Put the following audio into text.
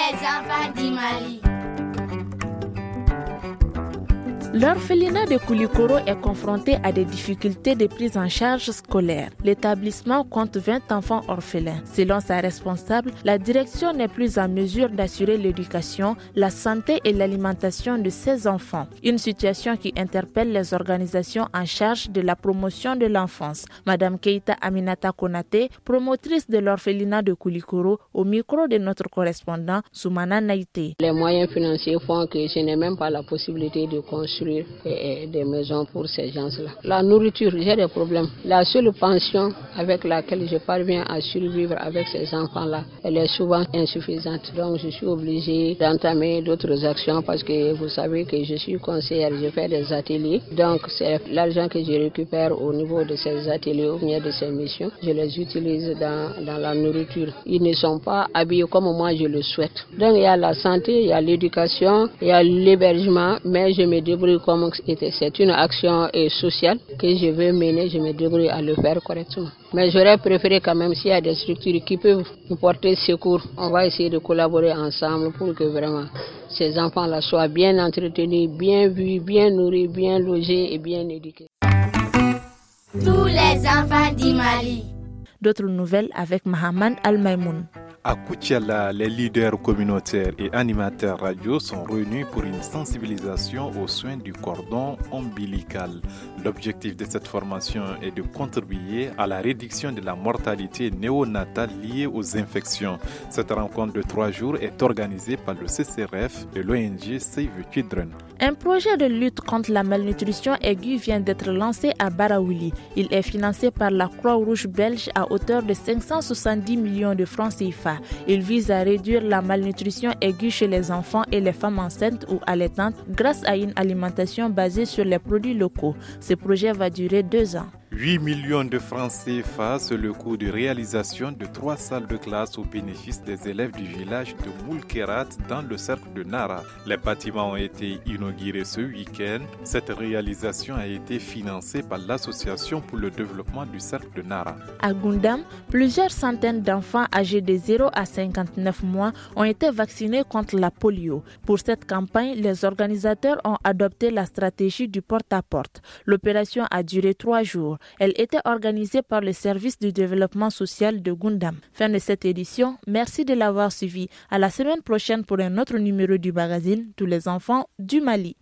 les enfants du Mali. L'orphelinat de Koulikoro est confronté à des difficultés de prise en charge scolaire. L'établissement compte 20 enfants orphelins. Selon sa responsable, la direction n'est plus en mesure d'assurer l'éducation, la santé et l'alimentation de ces enfants. Une situation qui interpelle les organisations en charge de la promotion de l'enfance. Madame Keita Aminata Konate, promotrice de l'orphelinat de Koulikoro, au micro de notre correspondant Soumana Naïté. Les moyens financiers font que je n'ai même pas la possibilité de construire des maisons pour ces gens-là. La nourriture, j'ai des problèmes. La seule pension avec laquelle je parviens à survivre avec ces enfants-là, elle est souvent insuffisante. Donc je suis obligée d'entamer d'autres actions parce que vous savez que je suis conseillère, je fais des ateliers. Donc c'est l'argent que je récupère au niveau de ces ateliers ou bien de ces missions. Je les utilise dans la nourriture. Ils ne sont pas habillés comme moi je le souhaite. Donc il y a la santé, il y a l'éducation, il y a l'hébergement, mais je me débrouille comme c'est une action sociale que je veux mener, je me débrouille à le faire correctement. Mais j'aurais préféré quand même s'il y a des structures qui peuvent nous porter secours, on va essayer de collaborer ensemble pour que vraiment ces enfants-là soient bien entretenus, bien vus, bien nourris, bien logés et bien éduqués. Tous les enfants du Mali. D'autres nouvelles avec Mahaman Al-Maïmoun. À Koutiala, les leaders communautaires et animateurs radio sont réunis pour une sensibilisation aux soins du cordon ombilical. L'objectif de cette formation est de contribuer à la réduction de la mortalité néonatale liée aux infections. Cette rencontre de 3 jours est organisée par le CCRF et l'ONG Save the Children. Un projet de lutte contre la malnutrition aiguë vient d'être lancé à Baraouli. Il est financé par la Croix-Rouge belge à hauteur de 570 millions de francs CFA. Il vise à réduire la malnutrition aiguë chez les enfants et les femmes enceintes ou allaitantes grâce à une alimentation basée sur les produits locaux. Ce projet va durer 2 ans. 8 millions de francs CFA, c'est le coût de réalisation de 3 salles de classe au bénéfice des élèves du village de Moulkerat dans le cercle de Nara. Les bâtiments ont été inaugurés ce week-end. Cette réalisation a été financée par l'Association pour le développement du cercle de Nara. À Gundam, plusieurs centaines d'enfants âgés de 0 à 59 mois ont été vaccinés contre la polio. Pour cette campagne, les organisateurs ont adopté la stratégie du porte-à-porte. L'opération a duré 3 jours. Elle était organisée par le service du développement social de Gundam. Fin de cette édition, merci de l'avoir suivi. À la semaine prochaine pour un autre numéro du magazine Tous les enfants du Mali.